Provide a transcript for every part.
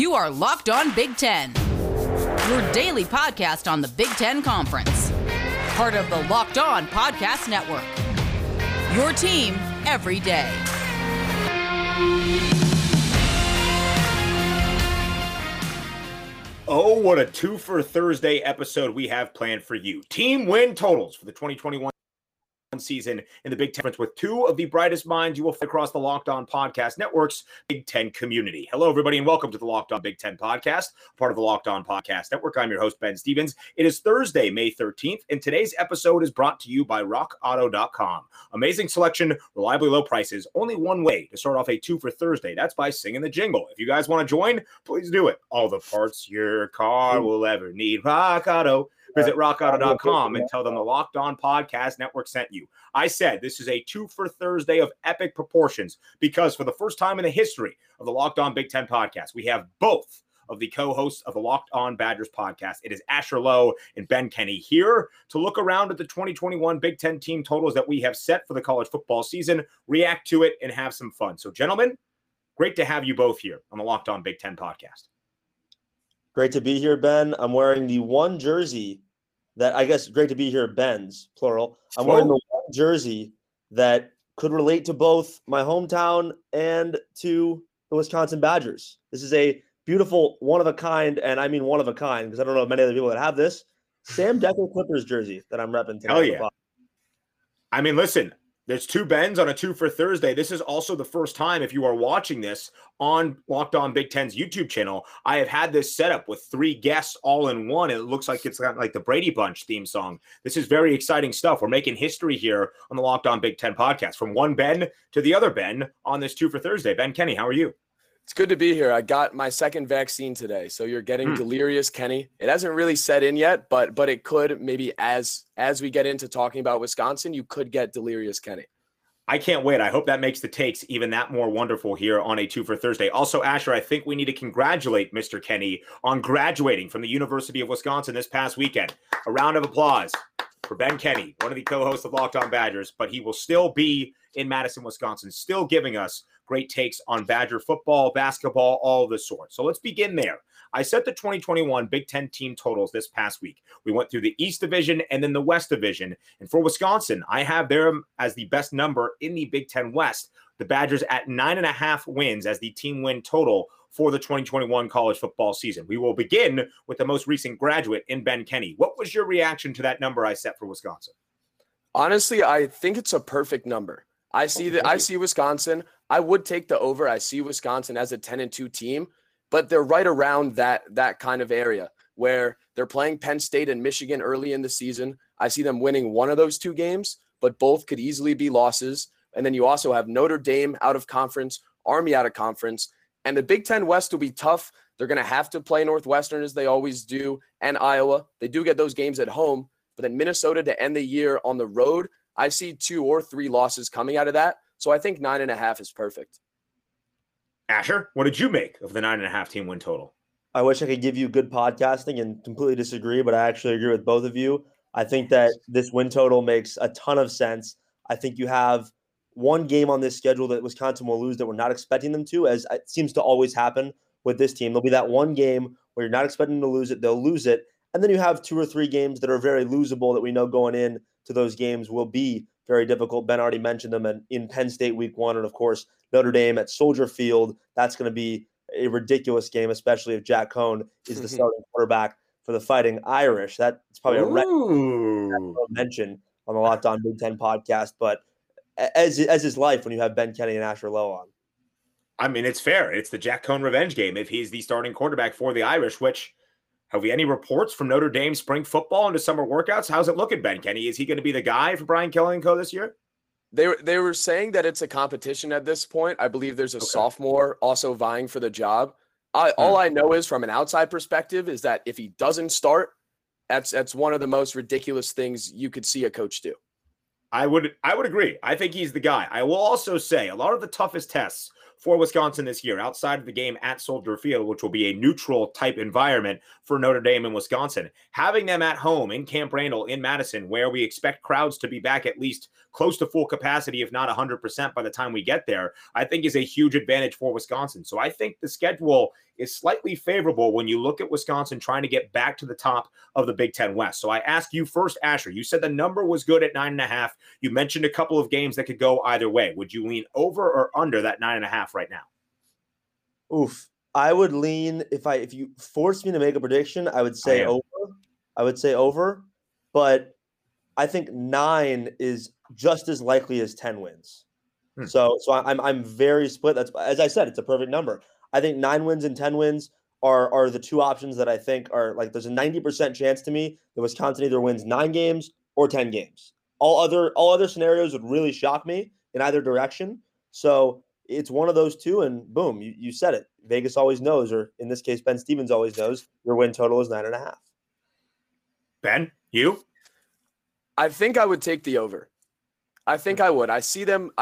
You are Locked On Big Ten, your daily podcast on the Big Ten Conference. Part of the Locked On Podcast Network, your team every day. Oh, what a two for Thursday episode we have planned for you. Team win totals for the 2021 season in the Big Ten with two of the brightest minds you will find across the Locked On Podcast Network's Big Ten community. Hello, everybody, and welcome to the Locked On Big Ten Podcast, part of the Locked On Podcast Network. I'm your host, Ben Stevens. It is Thursday, May 13th, and today's episode is brought to you by RockAuto.com. Amazing selection, reliably low prices, only one way to start off a two for Thursday. That's by singing the jingle. If you guys want to join, please do it. All the parts your car will ever need. Rock Auto. Visit rockauto.com and tell them the Locked On Podcast Network sent you. I said this is a two for Thursday of epic proportions because for the first time in the history of the Locked On Big Ten podcast, we have both of the co-hosts of the Locked On Badgers podcast. It is Asher Lowe and Ben Kenny here to look around at the 2021 Big Ten team totals that we have set for the college football season, react to it, and have some fun. So, gentlemen, great to have you both here on the Locked On Big Ten podcast. Great to be here, Ben. I'm wearing the one jersey that I guess great to be here, Ben's, plural. I'm wearing the one jersey that could relate to both my hometown and to the Wisconsin Badgers. This is a beautiful one-of-a-kind, and I mean one-of-a-kind because I don't know many other people that have this, Sam Decker Clippers jersey that I'm repping today. Hell yeah. I mean, listen, there's two Bens on a two for Thursday. This is also the first time, if you are watching this on Locked On Big Ten's YouTube channel, I have had this set up with three guests all in one. It looks like it's got like the Brady Bunch theme song. This is very exciting stuff. We're making history here on the Locked On Big Ten podcast, from one Ben to the other Ben on this two for Thursday. Ben Kenny, how are you? It's good to be here. I got my second vaccine today, so you're getting delirious Kenny. It hasn't really set in yet, but it could maybe as we get into talking about Wisconsin, you could get delirious Kenny. I can't wait. I hope that makes the takes even that more wonderful here on a two for Thursday. Also, Asher, I think we need to congratulate Mr. Kenny on graduating from the University of Wisconsin this past weekend. A round of applause for Ben Kenny, one of the co-hosts of Locked On Badgers, but he will still be in Madison, Wisconsin, still giving us great takes on Badger football, basketball, all of the sorts. So let's begin there. I set the 2021 Big Ten team totals this past week. We went through the East Division and then the West Division. And for Wisconsin, I have them as the best number in the Big Ten West. The Badgers at 9.5 wins as the team win total for the 2021 college football season. We will begin with the most recent graduate in Ben Kenny. What was your reaction to that number I set for Wisconsin? Honestly, I think it's a perfect number. I see Wisconsin. I would take the over. I see Wisconsin as a 10-2 team, but they're right around that kind of area where they're playing Penn State and Michigan early in the season. I see them winning one of those two games, but both could easily be losses. And then you also have Notre Dame out of conference, Army out of conference, and the Big Ten West will be tough. They're going to have to play Northwestern as they always do, and Iowa. They do get those games at home, but then Minnesota to end the year on the road, I see 2 or 3 losses coming out of that. So I think 9.5 is perfect. Asher, what did you make of the 9.5 team win total? I wish I could give you good podcasting and completely disagree, but I actually agree with both of you. I think that this win total makes a ton of sense. I think you have one game on this schedule that Wisconsin will lose that we're not expecting them to, as it seems to always happen with this team. There'll be that one game where you're not expecting them to lose it. They'll lose it. And then you have 2 or 3 games that are very losable that we know going in to those games will be very difficult. Ben already mentioned them in Penn State week 1. And of course, Notre Dame at Soldier Field. That's going to be a ridiculous game, especially if Jack Cohn is the starting quarterback for the Fighting Irish. That's probably a record mention on the Locked On Big Ten podcast. But as is life when you have Ben Kenny and Asher Lowe on. I mean, it's fair. It's the Jack Cohn revenge game if he's the starting quarterback for the Irish, which have we any reports from Notre Dame spring football into summer workouts? How's it looking, Ben Kenny? Is he going to be the guy for Brian Kelly and co this year? They were saying that it's a competition at this point. I believe there's a sophomore also vying for the job. All I know is from an outside perspective is that if he doesn't start, that's one of the most ridiculous things you could see a coach do. I would agree. I think he's the guy. I will also say a lot of the toughest tests for Wisconsin this year, outside of the game at Soldier Field, which will be a neutral type environment for Notre Dame and Wisconsin, having them at home in Camp Randall in Madison, where we expect crowds to be back at least close to full capacity, if not 100% by the time we get there, I think is a huge advantage for Wisconsin. So I think the schedule is slightly favorable when you look at Wisconsin trying to get back to the top of the Big Ten West. So I ask you first, Asher, you said the number was good at 9.5. You mentioned a couple of games that could go either way. Would you lean over or under that 9.5 right now? Oof. I would lean, if you force me to make a prediction, I would say over. I would say over, but I think 9 is just as likely as 10 wins. So I'm very split. That's, as I said, it's a perfect number. I think 9 wins and 10 wins are the two options that I think are like, there's a 90% chance to me that Wisconsin either wins 9 games or 10 games. All other scenarios would really shock me in either direction. So it's one of those two, and boom, you said it. Vegas always knows, or in this case, Ben Stevens always knows, your win total is 9.5. Ben, you? I think I would take the over. I think I would. I see them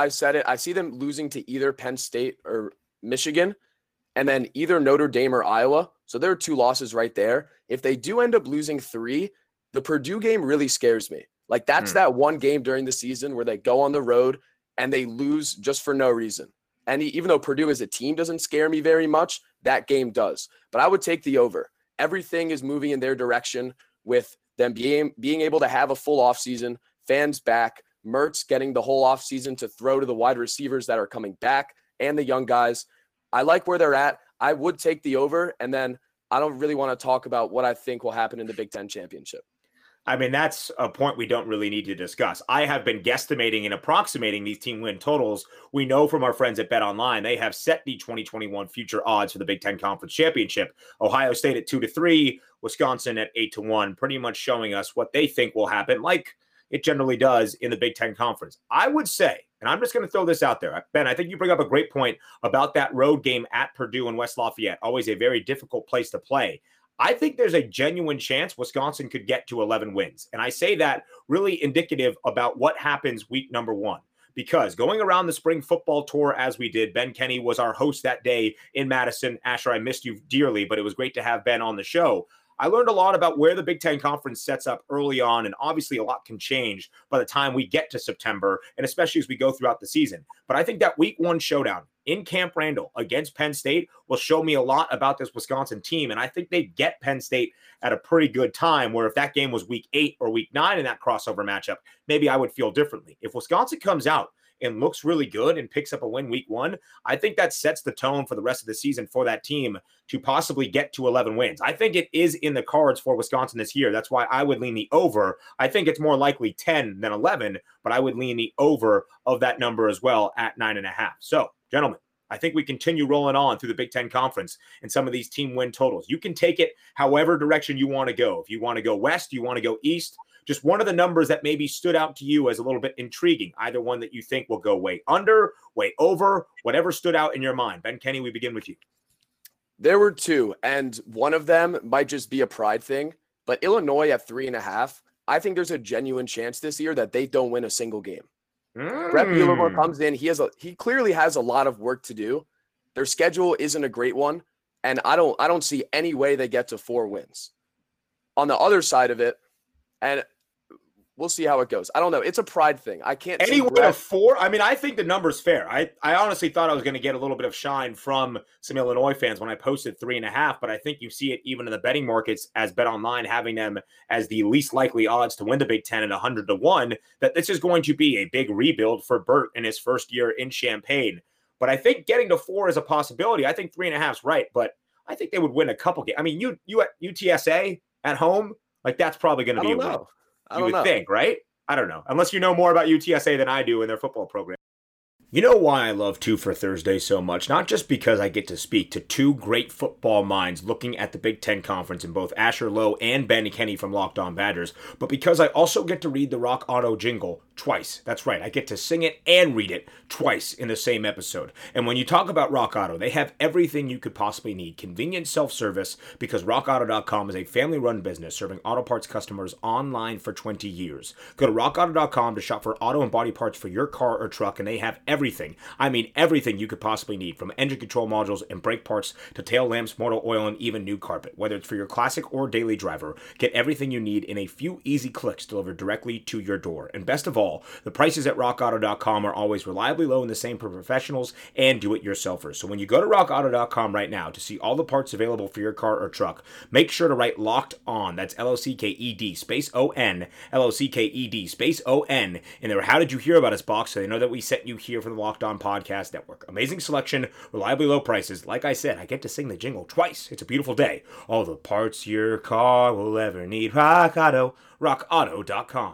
losing to either Penn State or Michigan, and then either Notre Dame or Iowa. So there are 2 losses right there. If they do end up losing 3, the Purdue game really scares me. Like, that's that one game during the season where they go on the road and they lose just for no reason. And even though Purdue as a team doesn't scare me very much, that game does. But I would take the over. Everything is moving in their direction with them being able to have a full offseason, fans back, Mertz getting the whole offseason to throw to the wide receivers that are coming back and the young guys. I like where they're at. I would take the over, and then I don't really want to talk about what I think will happen in the Big Ten championship. I mean, that's a point we don't really need to discuss. I have been guesstimating and approximating these team win totals. We know from our friends at BetOnline, they have set the 2021 future odds for the Big Ten Conference Championship. Ohio State at 2-3, Wisconsin at 8-1, pretty much showing us what they think will happen, like it generally does in the Big Ten Conference. I would say, and I'm just going to throw this out there, Ben, I think you bring up a great point about that road game at Purdue and West Lafayette, always a very difficult place to play. I think there's a genuine chance Wisconsin could get to 11 wins. And I say that really indicative about what happens week number 1. Because going around the spring football tour as we did, Ben Kenny was our host that day in Madison. Asher, I missed you dearly, but it was great to have Ben on the show. I learned a lot about where the Big Ten Conference sets up early on, and obviously a lot can change by the time we get to September, and especially as we go throughout the season. But I think that week 1 showdown in Camp Randall against Penn State will show me a lot about this Wisconsin team, and I think they get Penn State at a pretty good time, where if that game was week 8 or week 9 in that crossover matchup, maybe I would feel differently. If Wisconsin comes out and looks really good and picks up a win week 1, I think that sets the tone for the rest of the season for that team to possibly get to 11 wins. I think it is in the cards for Wisconsin this year. That's why I would lean the over. I think it's more likely 10 than 11, but I would lean the over of that number as well at 9.5. So, gentlemen, I think we continue rolling on through the Big Ten Conference and some of these team win totals. You can take it however direction you want to go. If you want to go west, you want to go east. Just one of the numbers that maybe stood out to you as a little bit intriguing, either one that you think will go way under, way over, whatever stood out in your mind. Ben Kenny, we begin with you. There were 2, and one of them might just be a pride thing, but Illinois at 3.5, I think there's a genuine chance this year that they don't win a single game. Brett Bielema comes in. He clearly has a lot of work to do. Their schedule isn't a great one, and I don't see any way they get to 4 wins. On the other side of it, and we'll see how it goes. I don't know. It's a pride thing. I can't see Brett of 4. I mean, I think the number's fair. I honestly thought I was going to get a little bit of shine from some Illinois fans when I posted 3.5, but I think you see it even in the betting markets as BetOnline having them as the least likely odds to win the Big Ten at 100-1, that this is going to be a big rebuild for Bert in his first year in Champaign. But I think getting to 4 is a possibility. I think 3.5 is right, but I think they would win a couple games. I mean, you at UTSA at home, like that's probably going to be a win. You would think, right? I don't know. Unless you know more about UTSA than I do in their football program. You know why I love 2 for Thursday so much? Not just because I get to speak to 2 great football minds looking at the Big Ten Conference in both Asher Lowe and Ben Kenny from Locked On Badgers, but because I also get to read the Rock Auto jingle twice. That's right. I get to sing it and read it twice in the same episode. And when you talk about Rock Auto, they have everything you could possibly need. Convenient self-service, because rockauto.com is a family-run business serving auto parts customers online for 20 years. Go to rockauto.com to shop for auto and body parts for your car or truck, and they have everything everything, I mean everything you could possibly need, from engine control modules and brake parts to tail lamps, motor oil, and even new carpet. Whether it's for your classic or daily driver, get everything you need in a few easy clicks delivered directly to your door. And best of all, the prices at rockauto.com are always reliably low and the same for professionals and do-it-yourselfers. So when you go to rockauto.com right now to see all the parts available for your car or truck, make sure to write Locked On. That's L-O-C-K-E-D space O-N, L-O-C-K-E-D space O-N in their How Did You Hear About Us box, so they know that we sent you here from the Locked On Podcast Network. Amazing selection, reliably low prices. Like I said, I get to sing the jingle twice. It's a beautiful day. All the parts your car will ever need. Rock Auto, rockauto.com.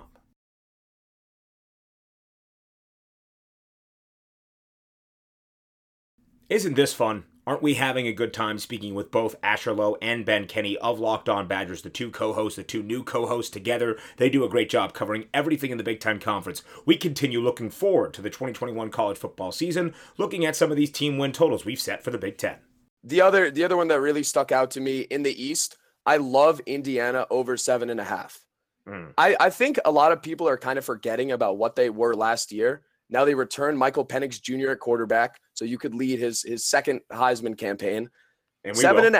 Isn't this fun? Aren't we having a good time speaking with both Asher Lowe and Ben Kenny of Locked On Badgers, the two co-hosts, the two new co-hosts together? They do a great job covering everything in the Big Ten Conference. We continue looking forward to the 2021 college football season, looking at some of these team win totals we've set for the Big Ten. The other one that really stuck out to me in the East, I love Indiana over 7.5. I think a lot of people are kind of forgetting about what they were last year. Now they return Michael Penix Jr. at quarterback, so you could lead his second Heisman campaign. And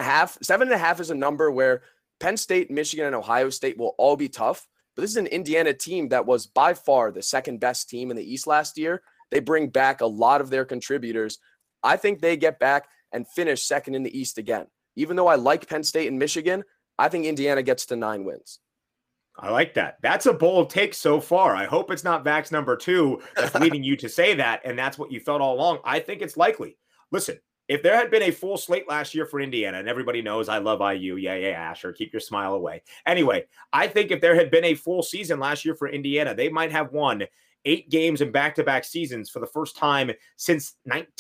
7.5 is a number where Penn State, Michigan, and Ohio State will all be tough. But this is an Indiana team that was by far the second best team in the East last year. They bring back a lot of their contributors. I think they get back and finish second in the East again. Even though I like Penn State and Michigan, I think Indiana gets to 9 wins. I like that. That's a bold take so far. I hope it's not Vax number 2 that's leading you to say that, and that's what you felt all along. I think it's likely. Listen, if there had been a full slate last year for Indiana, and everybody knows I love IU, yeah, Asher, keep your smile away. Anyway, I think if there had been a full season last year for Indiana, they might have won 8 games in back-to-back seasons for the first time since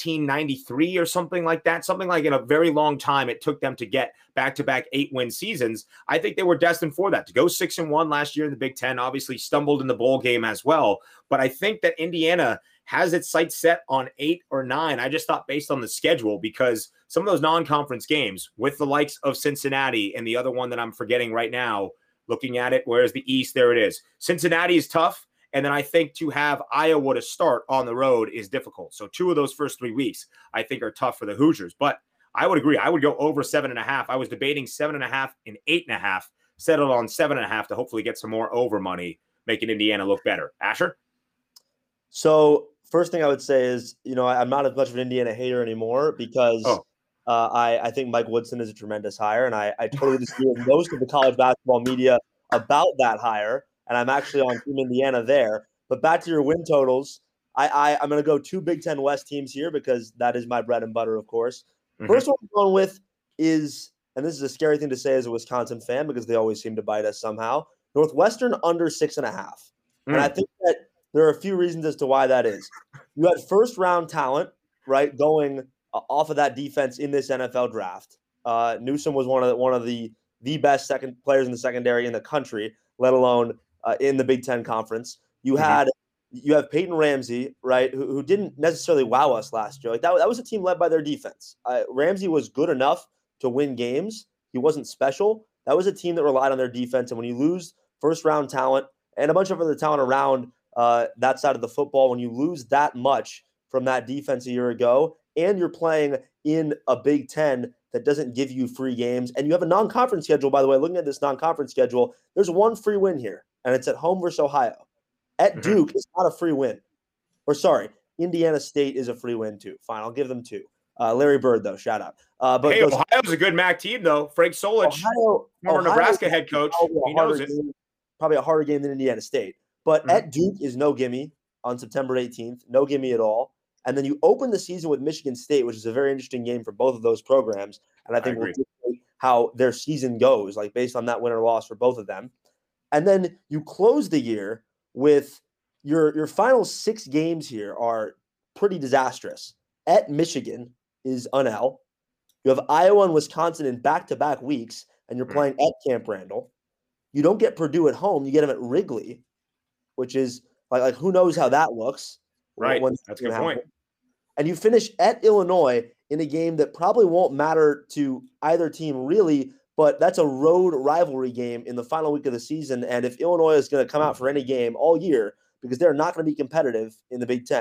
1993 or something like that. Something like in a very long time it took them to get back-to-back 8-win seasons. I think they were destined for that. To go 6-1 last year in the Big Ten, obviously stumbled in the bowl game as well. But I think that Indiana has its sights set on 8 or 9. I just thought based on the schedule, because some of those non-conference games with the likes of Cincinnati and the other one that I'm forgetting right now, looking at it, where's the East? There it is. Cincinnati is tough. And then I think to have Iowa to start on the road is difficult. So 2 of those first 3 weeks, I think, are tough for the Hoosiers. But I would agree. I would go over 7.5. I was debating 7.5 and 8.5, settled on 7.5 to hopefully get some more over money, making Indiana look better. Asher? So first thing I would say is, I'm not as much of an Indiana hater anymore because I think Mike Woodson is a tremendous hire. And I totally disagree with most of the college basketball media about that hire. And I'm actually on Team Indiana there. But back to your win totals, I'm going to go 2 Big Ten West teams here because that is my bread and butter, of course. Mm-hmm. First one I'm going with is, and this is a scary thing to say as a Wisconsin fan because they always seem to bite us somehow, Northwestern under 6.5. And I think that there are a few reasons as to why that is. You had first-round talent, right, going off of that defense in this NFL draft. Newsome was one of the best second players in the secondary in the country, let alone in the Big Ten Conference. You have Peyton Ramsey, right, who didn't necessarily wow us last year. Like that was a team led by their defense. Ramsey was good enough to win games. He wasn't special. That was a team that relied on their defense. And when you lose first-round talent and a bunch of other talent around that side of the football, when you lose that much from that defense a year ago, and you're playing in a Big Ten that doesn't give you free games, and you have a non-conference schedule, by the way, looking at this non-conference schedule, there's one free win here, and it's at home versus Ohio. At Duke, it's not a free win. Or sorry, Indiana State is a free win too. Fine, I'll give them 2. Larry Bird, though, shout out. But Ohio's a good MAC team, though. Frank Solich, former Nebraska head coach, he knows it. Probably a harder game than Indiana State. But at Duke is no gimme on September 18th, no gimme at all. And then you open the season with Michigan State, which is a very interesting game for both of those programs. And I think we'll see how their season goes, like based on that win or loss for both of them. And then you close the year with your final 6 games here are pretty disastrous. At Michigan is an L. You have Iowa and Wisconsin in back-to-back weeks, and you're playing at Camp Randall. You don't get Purdue at home. You get them at Wrigley, which is like who knows how that looks. Right. That's a good point. And you finish at Illinois in a game that probably won't matter to either team really, but that's a road rivalry game in the final week of the season. And if Illinois is going to come out for any game all year, because they're not going to be competitive in the Big Ten,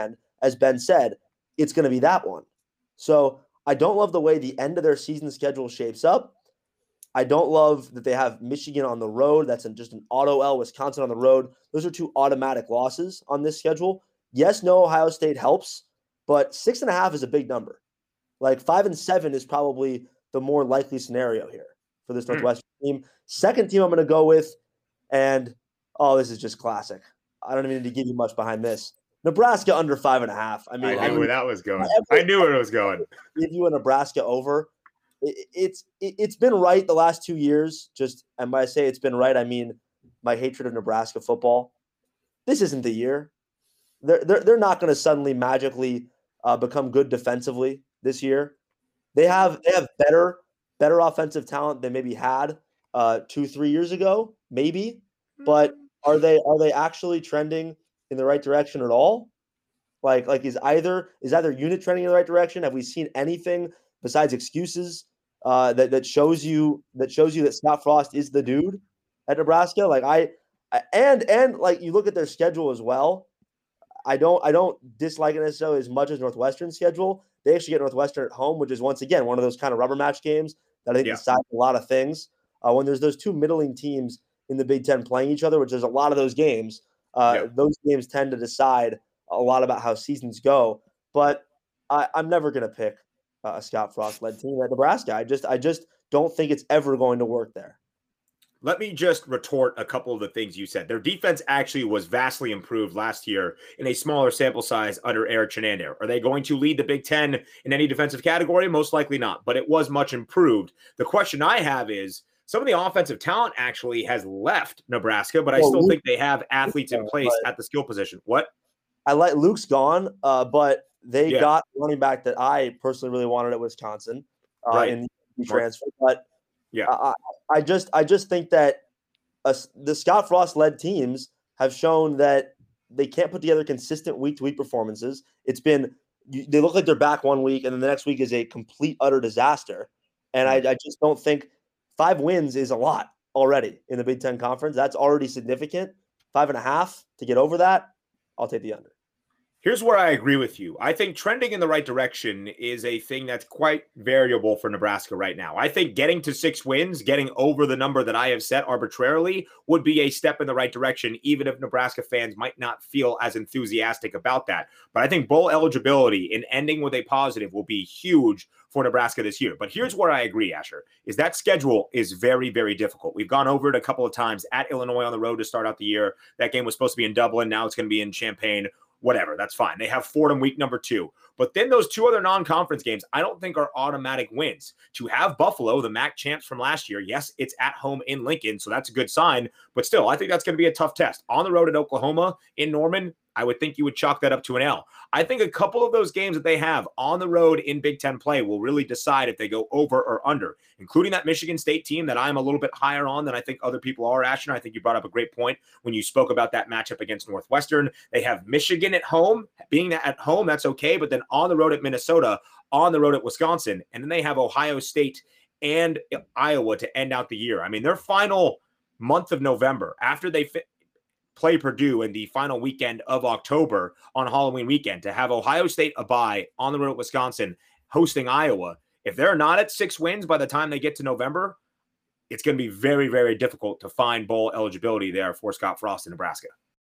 as Ben said, it's going to be that one. So I don't love the way the end of their season schedule shapes up. I don't love that they have Michigan on the road. That's just an auto L. Wisconsin on the road. Those are 2 automatic losses on this schedule. Yes, no Ohio State helps, but 6.5 is a big number. Like 5-7 is probably the more likely scenario here for this Northwestern team. Second team I'm going to go with, and this is just classic. I don't even need to give you much behind this. Nebraska under 5.5. I knew where that was going. I knew where it was going. Give you a Nebraska over. It's been right the last 2 years. And when I say it's been right, I mean my hatred of Nebraska football. This isn't the year. They're not going to suddenly magically become good defensively this year. They have better offensive talent than maybe had 2-3 years ago, maybe. But are they actually trending in the right direction at all? Like is either unit trending in the right direction? Have we seen anything besides excuses that shows you that Scott Frost is the dude at Nebraska? And like you look at their schedule as well. I don't dislike it necessarily as much as Northwestern's schedule. They actually get Northwestern at home, which is once again one of those kind of rubber match games that I think decide a lot of things. When there's those 2 middling teams in the Big Ten playing each other, which there's a lot of those games, those games tend to decide a lot about how seasons go. But I'm never going to pick a Scott Frost-led team at Nebraska. I just don't think it's ever going to work there. Let me just retort a couple of the things you said. Their defense actually was vastly improved last year in a smaller sample size under Eric Chinander. Are they going to lead the Big Ten in any defensive category? Most likely not, but it was much improved. The question I have is, some of the offensive talent actually has left Nebraska, but I still think they have athletes in place at the skill position. What? I like Luke's gone, but they got running back that I personally really wanted at Wisconsin in the transfer. But I just think that the Scott Frost-led teams have shown that they can't put together consistent week-to-week performances. They look like they're back 1 week, and then the next week is a complete, utter disaster. And I just don't think 5 wins is a lot already in the Big Ten Conference. That's already significant. 5.5 to get over that, I'll take the under. Here's where I agree with you. I think trending in the right direction is a thing that's quite variable for Nebraska right now. I think getting to 6 wins, getting over the number that I have set arbitrarily, would be a step in the right direction, even if Nebraska fans might not feel as enthusiastic about that. But I think bowl eligibility and ending with a positive will be huge for Nebraska this year. But here's where I agree, Asher, is that schedule is very, very difficult. We've gone over it a couple of times at Illinois on the road to start out the year. That game was supposed to be in Dublin. Now it's going to be in Champaign. Whatever, that's fine. They have Fordham week number 2. But then those 2 other non-conference games, I don't think are automatic wins. To have Buffalo, the MAC champs from last year, yes, it's at home in Lincoln, so that's a good sign. But still, I think that's going to be a tough test. On the road at Oklahoma, in Norman, I would think you would chalk that up to an L. I think a couple of those games that they have on the road in Big Ten play will really decide if they go over or under, including that Michigan State team that I'm a little bit higher on than I think other people are, Ashton. I think you brought up a great point when you spoke about that matchup against Northwestern. They have Michigan at home. Being that at home, that's okay, but then on the road at Minnesota, on the road at Wisconsin, and then they have Ohio State and Iowa to end out the year. I mean, their final month of November, after they play Purdue in the final weekend of October on Halloween weekend, to have Ohio State a bye on the road at Wisconsin, hosting Iowa. If they're not at 6 wins by the time they get to November, it's going to be very, very difficult to find bowl eligibility there for Scott Frost in Nebraska.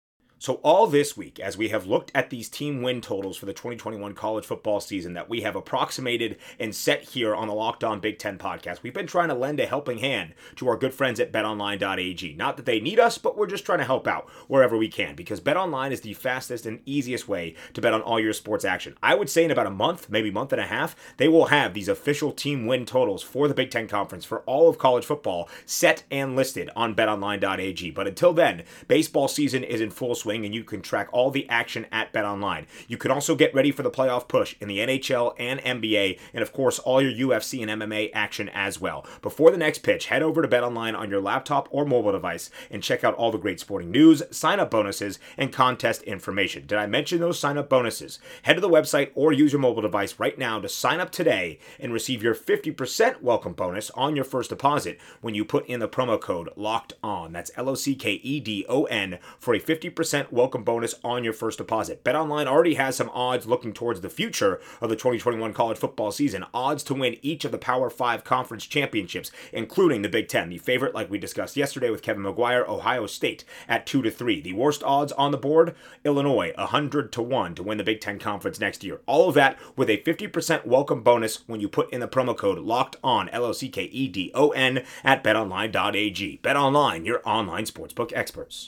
So all this week, as we have looked at these team win totals for the 2021 college football season that we have approximated and set here on the Locked On Big Ten podcast, we've been trying to lend a helping hand to our good friends at betonline.ag. Not that they need us, but we're just trying to help out wherever we can, because BetOnline is the fastest and easiest way to bet on all your sports action. I would say in about a month, maybe month and a half, they will have these official team win totals for the Big Ten Conference for all of college football set and listed on betonline.ag. But until then, baseball season is in full swing, and you can track all the action at BetOnline. You can also get ready for the playoff push in the NHL and NBA, and of course, all your UFC and MMA action as well. Before the next pitch, head over to BetOnline on your laptop or mobile device and check out all the great sporting news, sign-up bonuses, and contest information. Did I mention those sign-up bonuses? Head to the website or use your mobile device right now to sign up today and receive your 50% welcome bonus on your first deposit when you put in the promo code LOCKEDON. That's LOCKEDON for a 50% 50% welcome bonus on your first deposit. BetOnline already has some odds looking towards the future of the 2021 college football season. Odds to win each of the Power 5 conference championships, including the Big Ten. The favorite, like we discussed yesterday with Kevin McGuire, Ohio State at 2-3. The worst odds on the board, Illinois 100-1 to win the Big Ten conference next year. All of that with a 50% welcome bonus when you put in the promo code LOCKEDON, LOCKEDON, at betonline.ag. BetOnline, your online sportsbook experts.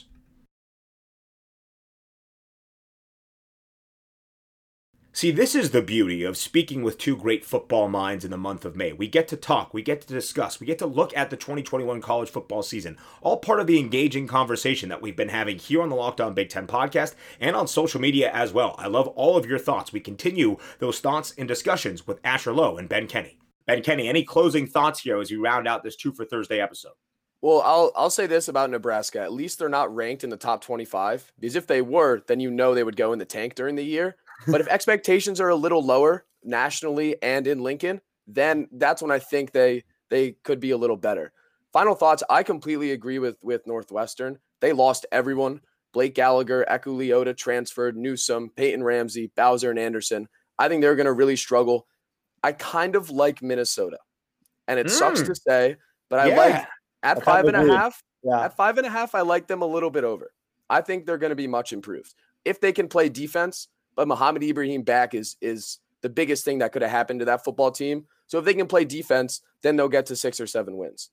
See, this is the beauty of speaking with two great football minds in the month of May. We get to talk, we get to discuss, we get to look at the 2021 college football season, all part of the engaging conversation that we've been having here on the Locked On Big Ten podcast and on social media as well. I love all of your thoughts. We continue those thoughts and discussions with Asher Lowe and Ben Kenny. Ben Kenny, any closing thoughts here as we round out this 2 for Thursday episode? Well, I'll say this about Nebraska. At least they're not ranked in the top 25, because if they were, then they would go in the tank during the year. But if expectations are a little lower nationally and in Lincoln, then that's when I think they could be a little better. Final thoughts. I completely agree with Northwestern. They lost everyone. Blake Gallagher, Eku Leota transferred, Newsome, Peyton Ramsey, Bowser, and Anderson. I think they're going to really struggle. I kind of like Minnesota, and it sucks to say, but I like at 5.5. Yeah. At 5.5, I like them a little bit over. I think they're going to be much improved if they can play defense. But Mohamed Ibrahim back is the biggest thing that could have happened to that football team. So if they can play defense, then they'll get to 6 or 7 wins.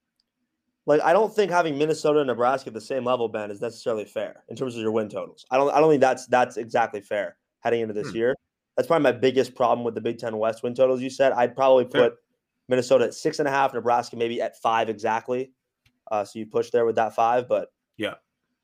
Like, I don't think having Minnesota and Nebraska at the same level, Ben, is necessarily fair in terms of your win totals. I don't think that's exactly fair heading into this year. That's probably my biggest problem with the Big Ten West win totals. You said I'd probably put Minnesota at 6.5, Nebraska maybe at 5 exactly. So you push there with that 5, but yeah,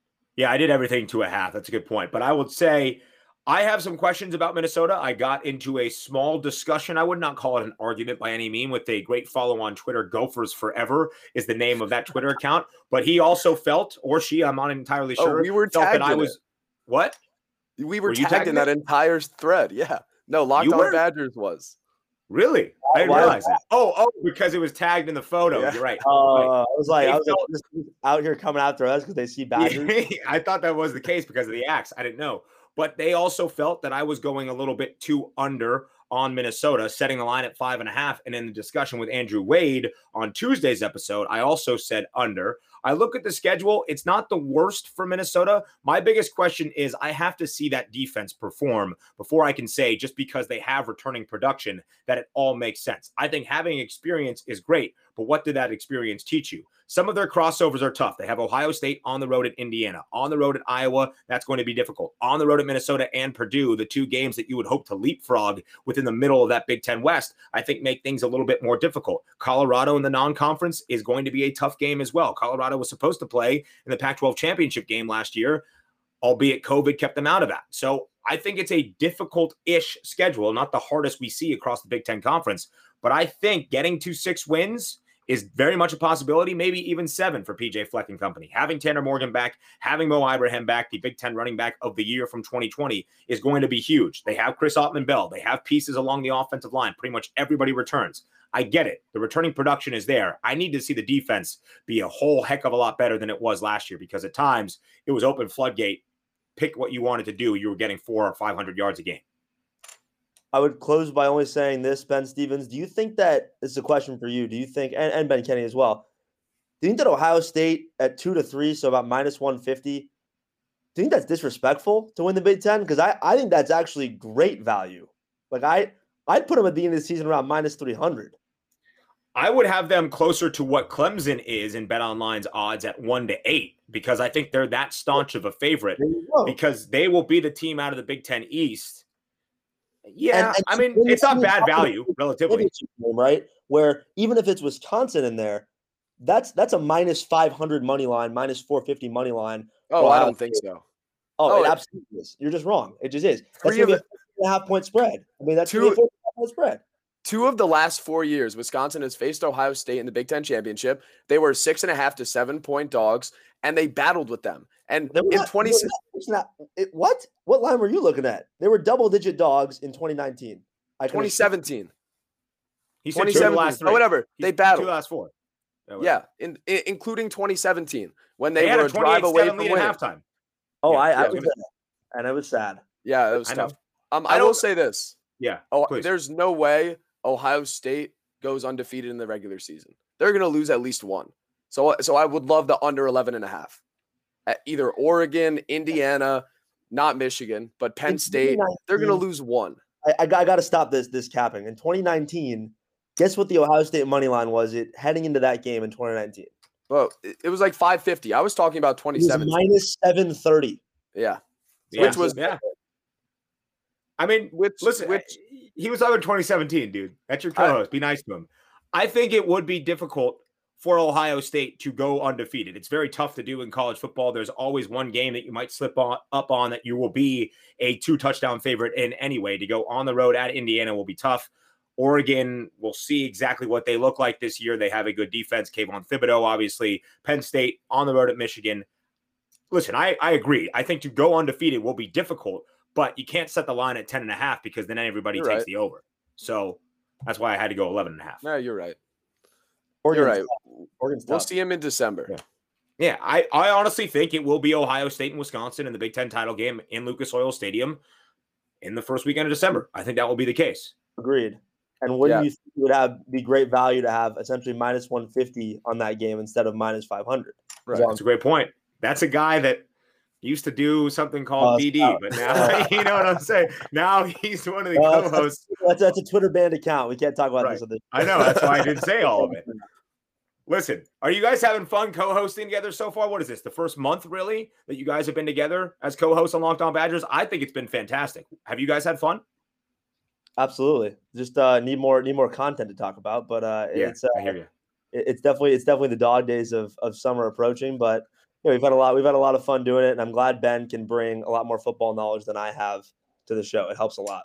I did everything to a half. That's a good point. But I would say I have some questions about Minnesota. I got into a small discussion. I would not call it an argument by any means with a great follow on Twitter. Gophers Forever is the name of that Twitter account. But he also felt, or she, I'm not entirely sure. We were tagged in it. What? We were tagged in that entire thread. Yeah. No, Locked On Badgers was. Really? I didn't realize that. Oh, because it was tagged in the photo. Yeah. You're right. I was just out here coming after us because they see Badgers. I thought that was the case because of the axe. I didn't know. But they also felt that I was going a little bit too under on Minnesota, setting the line at 5.5. And in the discussion with Andrew Wade on Tuesday's episode, I also said under. I look at the schedule. It's not the worst for Minnesota. My biggest question is I have to see that defense perform before I can say, just because they have returning production, that it all makes sense. I think having experience is great, but what did that experience teach you? Some of their crossovers are tough. They have Ohio State on the road at Indiana, on the road at Iowa. That's going to be difficult. On the road at Minnesota and Purdue, the 2 games that you would hope to leapfrog within the middle of that Big Ten West, I think make things a little bit more difficult. Colorado in the non-conference is going to be a tough game as well. Colorado was supposed to play in the Pac-12 championship game last year, albeit COVID kept them out of that. So I think it's a difficult-ish schedule, not the hardest we see across the Big Ten Conference, but I think getting to 6 wins is very much a possibility, maybe even 7 for PJ Fleck and company. Having Tanner Morgan back, having Mo Ibrahim back, the Big Ten running back of the year from 2020 is going to be huge. They have Chris Ottman-Bell. They have pieces along the offensive line. Pretty much everybody returns. I get it. The returning production is there. I need to see the defense be a whole heck of a lot better than it was last year, because at times it was open floodgate. Pick what you wanted to do. You were getting 400 or 500 yards a game. I would close by only saying this, Ben Stevens. Do you think that – this is a question for you. Do you think – and Ben Kenny as well. Do you think that Ohio State at 2-3, so about minus 150, do you think that's disrespectful to win the Big Ten? Because I think that's actually great value. Like, I'd put them at the end of the season around minus 300. I would have them closer to what Clemson is in BetOnline's odds at 1-8, because I think they're that staunch of a favorite, because they will be the team out of the Big Ten East. Yeah, and I mean, it's not bad value relatively, right? Where even if it's Wisconsin in there, that's a minus 500 money line, minus 450 money line. Oh, I don't think so. Oh, it absolutely is. You're just wrong. It just is. That's going to be a 4.5-point spread. I mean, that's a 4.5-point spread. 2 of the last 4 years, Wisconsin has faced Ohio State in the Big Ten championship. They were 6.5 to 7-point dogs, and they battled with them. And in 26, what line were you looking at? They were double-digit dogs in 2019. 2017. He said 2017. Last 3. Oh, whatever. They battled. 2 last 4. Yeah, including 2017 when they were a drive away from winning. Halftime. Oh, Yeah, I I was was gonna- there, and it was sad. Yeah, that was I know. tough. I I will don't- say this. Yeah. Oh, please. there's no way Ohio State goes undefeated in the regular season. They're going to lose at least one. So I would love the under 11.5 at either Oregon, Indiana, not Michigan, but Penn State. They're going to lose one. I got to stop this capping. In 2019, guess what the Ohio State money line was heading into that game in 2019? Well, it was like 550. I was talking about It was 2017. minus 730. Yeah. Yeah, Which was yeah. I mean, listen, he was up in 2017, dude. That's your co-host. Be nice to him. I think it would be difficult for Ohio State to go undefeated. It's very tough to do in college football. There's always one game that you might slip up on that you will be a 2-touchdown favorite in anyway. To go on the road at Indiana will be tough. Oregon, we'll see exactly what they look like this year. They have a good defense. Kayvon Thibodeau, obviously. Penn State on the road at Michigan. Listen, I agree. I think to go undefeated will be difficult, but you can't set the line at 10.5 because then everybody takes the over. So that's why I had to go 11.5. No, you're right. Oregon's You're right. Oregon's We'll tough. see him in December. Yeah, I honestly think it will be Ohio State and Wisconsin in the Big Ten title game in Lucas Oil Stadium in the first weekend of December. I think that will be the case. Agreed. And wouldn't you think it would be great value to have essentially minus 150 on that game instead of minus 500? Right. That's a great point. That's a guy that used to do something called BD, but now you know what I'm saying. Now he's one of the co-hosts. That's a Twitter banned account. We can't talk about this. I know. That's why I didn't say all of it. Listen, are you guys having fun co-hosting together so far? What is this? The first month, really, that you guys have been together as co-hosts on Locked On Badgers? I think it's been fantastic. Have you guys had fun? Absolutely. Just need more content to talk about. But I hear you. It's definitely the dog days of summer approaching. But we've had a lot of fun doing it, and I'm glad Ben can bring a lot more football knowledge than I have to the show. It helps a lot.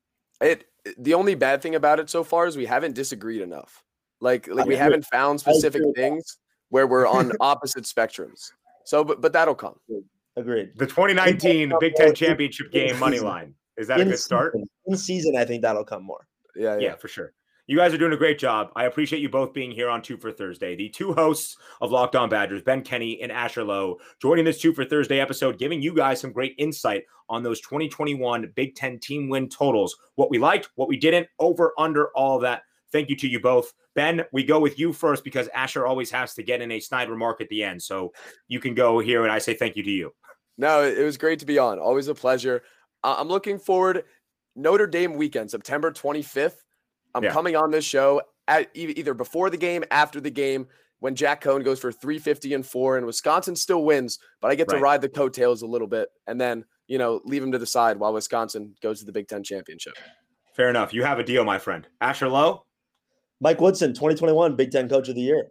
The only bad thing about it so far is we haven't disagreed enough. Like we haven't found specific things where we're on opposite spectrums. So, but that'll come. Agreed. The 2019 Big Ten Championship game money line. Is that a good start? In season, I think that'll come more. Yeah, for sure. You guys are doing a great job. I appreciate you both being here on 2 for Thursday. The two hosts of Locked On Badgers, Ben Kenny and Asher Lowe, joining this 2 for Thursday episode, giving you guys some great insight on those 2021 Big Ten team win totals. What we liked, what we didn't, over, under, all of that. Thank you to you both. Ben, we go with you first because Asher always has to get in a snide remark at the end. So you can go here and I say thank you to you. No, it was great to be on. Always a pleasure. I'm looking forward. Notre Dame weekend, September 25th. I'm coming on this show at either before the game, after the game, when Jack Cohn goes for 350-4 and Wisconsin still wins, but I get to ride the coattails a little bit and then, leave him to the side while Wisconsin goes to the Big Ten championship. Fair enough. You have a deal, my friend. Asher Lowe? Mike Woodson, 2021 Big Ten Coach of the Year.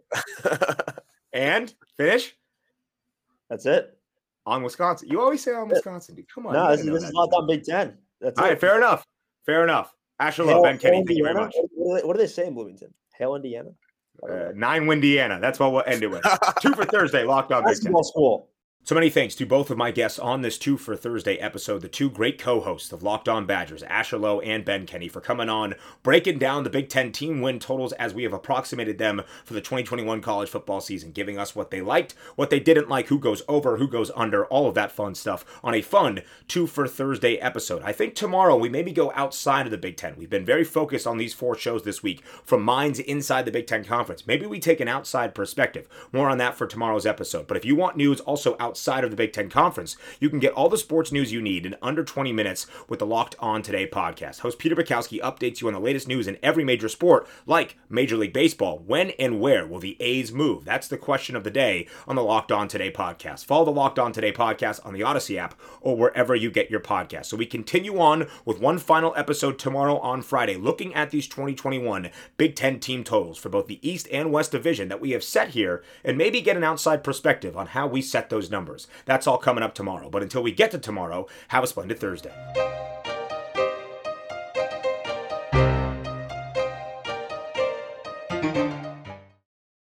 And finish? That's it. On Wisconsin. You always say on Wisconsin, dude. Come on. No, this is Locked On Big Ten. That's all right. Fair enough. Asher Lowe, Ben Kenny, thank you very much. What do they say in Bloomington? Hail Indiana? 9 Windiana. That's what we'll end it with. 2 for Thursday, Locked On Big Ten. School. So many thanks to both of my guests on this 2 for Thursday episode, the two great co-hosts of Locked On Badgers, Asher Lowe and Ben Kenny, for coming on, breaking down the Big Ten team win totals as we have approximated them for the 2021 college football season, giving us what they liked, what they didn't like, who goes over, who goes under, all of that fun stuff on a fun 2 for Thursday episode. I think tomorrow we maybe go outside of the Big Ten. We've been very focused on these 4 shows this week from minds inside the Big Ten Conference. Maybe we take an outside perspective. More on that for tomorrow's episode. But if you want news also outside of the Big Ten Conference, you can get all the sports news you need in under 20 minutes with the Locked On Today podcast. Host Peter Bukowski updates you on the latest news in every major sport, like Major League Baseball. When and where will the A's move? That's the question of the day on the Locked On Today podcast. Follow the Locked On Today podcast on the Odyssey app or wherever you get your podcasts. So we continue on with one final episode tomorrow on Friday, looking at these 2021 Big Ten team totals for both the East and West Division that we have set here, and maybe get an outside perspective on how we set those numbers. That's all coming up tomorrow. But until we get to tomorrow, have a splendid Thursday.